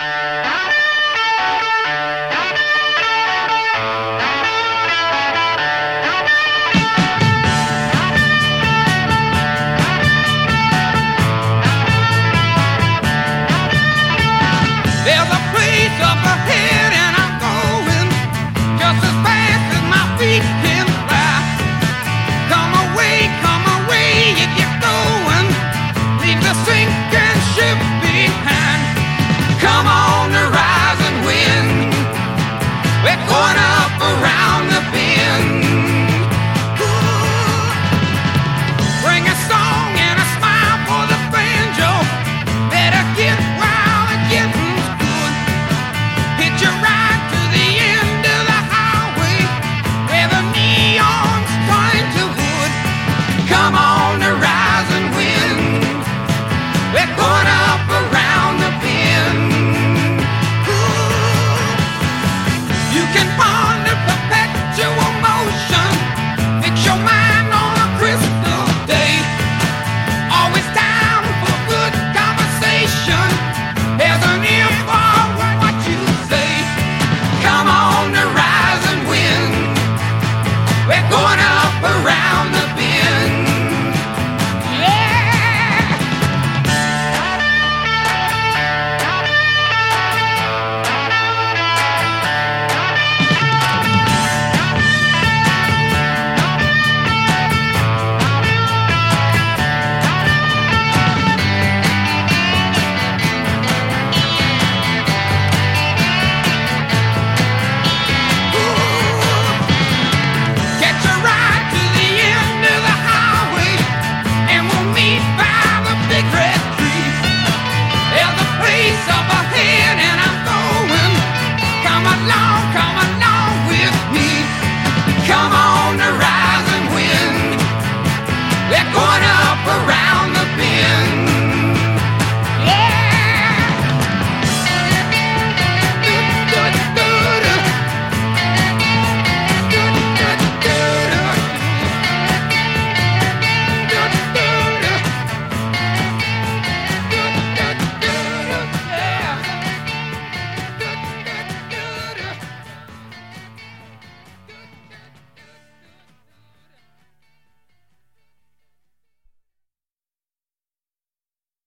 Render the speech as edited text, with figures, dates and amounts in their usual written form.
There's a place up ahead and I'm going just as fast as my feet can fly. Come away, you get going. Leave the sinking ship behind. Come on.